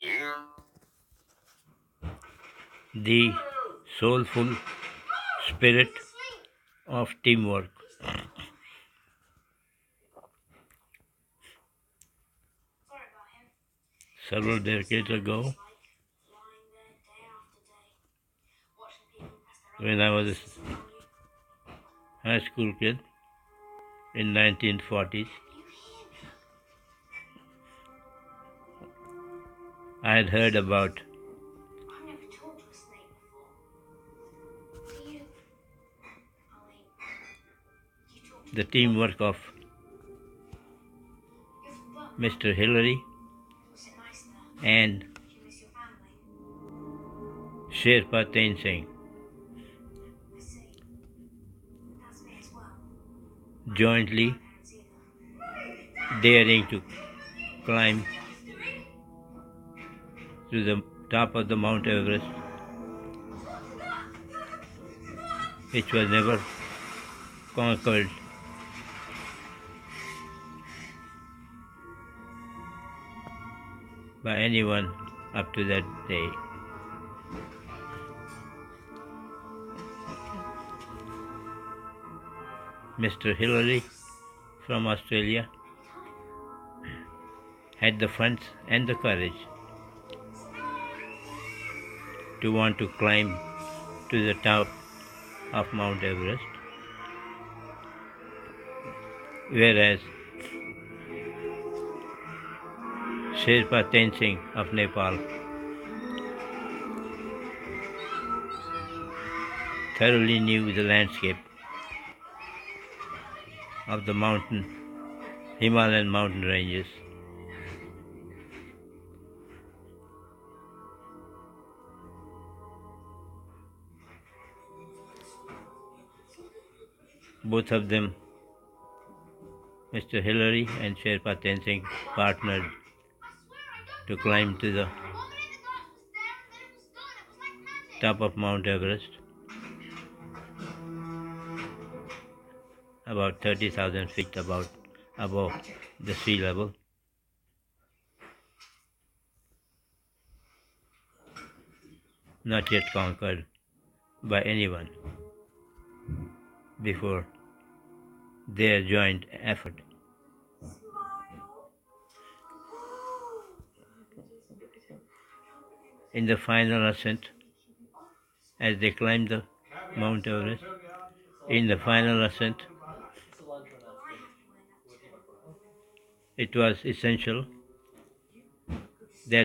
The soulful spirit of teamwork. Several decades ago, when I was a high school kid in 1940s, I had heard about the teamwork of Mr. Hillary and Sherpa Tenzing jointly daring to climb to the top of the Mount Everest, which was never conquered by anyone up to that day. Mr. Hillary from Australia had the funds and the courage to want to climb to the top of Mount Everest, whereas Sherpa Tenzing of Nepal thoroughly knew the landscape of the Himalayan mountain ranges. Both of them, Mr. Hillary and Sherpa Tenzing, partnered to climb to the top of Mount Everest, about 30,000 feet above the sea level. Not yet conquered by anyone before their joint effort. In the final ascent, as they climbed the Mount Everest, it was essential